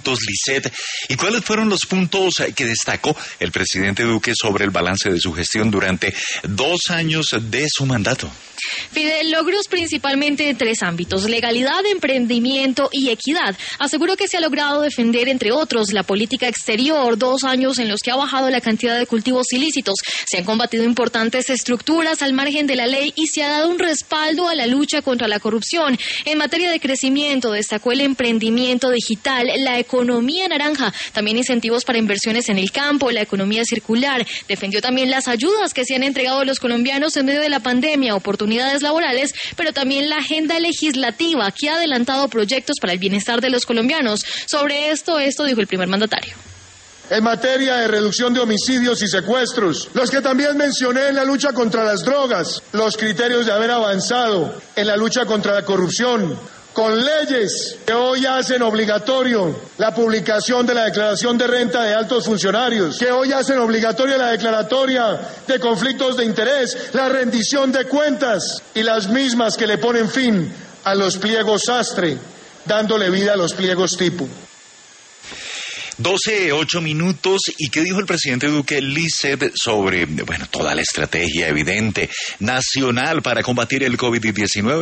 minutos, Lisset. ¿Y cuáles fueron los puntos que destacó el presidente Duque sobre el balance de su gestión durante 2 años de su mandato? Fidel, logros principalmente en 3 ámbitos: legalidad, emprendimiento y equidad. Aseguró que se ha logrado defender, entre otros, la política exterior, 2 años en los que ha bajado la cantidad de cultivos ilícitos, se han combatido importantes estructuras al margen de la ley y se ha dado un respaldo a la lucha contra la corrupción. En materia de crecimiento, destacó el emprendimiento digital, la economía naranja, también incentivos para inversiones en el campo, la economía circular. Defendió también las ayudas que se han entregado a los colombianos en medio de la pandemia, oportunidades laborales, pero también la agenda legislativa que ha adelantado proyectos para el bienestar de los colombianos. Sobre esto dijo el primer mandatario. En materia de reducción de homicidios y secuestros, los que también mencioné en la lucha contra las drogas, los criterios de haber avanzado en la lucha contra la corrupción, con leyes que hoy hacen obligatorio la publicación de la declaración de renta de altos funcionarios, que hoy hacen obligatoria la declaratoria de conflictos de interés, la rendición de cuentas y las mismas que le ponen fin a los pliegos sastre, dándole vida a los pliegos tipo. 12:08 minutos. ¿Y qué dijo el presidente Duque, Lisset, sobre, toda la estrategia evidente nacional para combatir el COVID-19?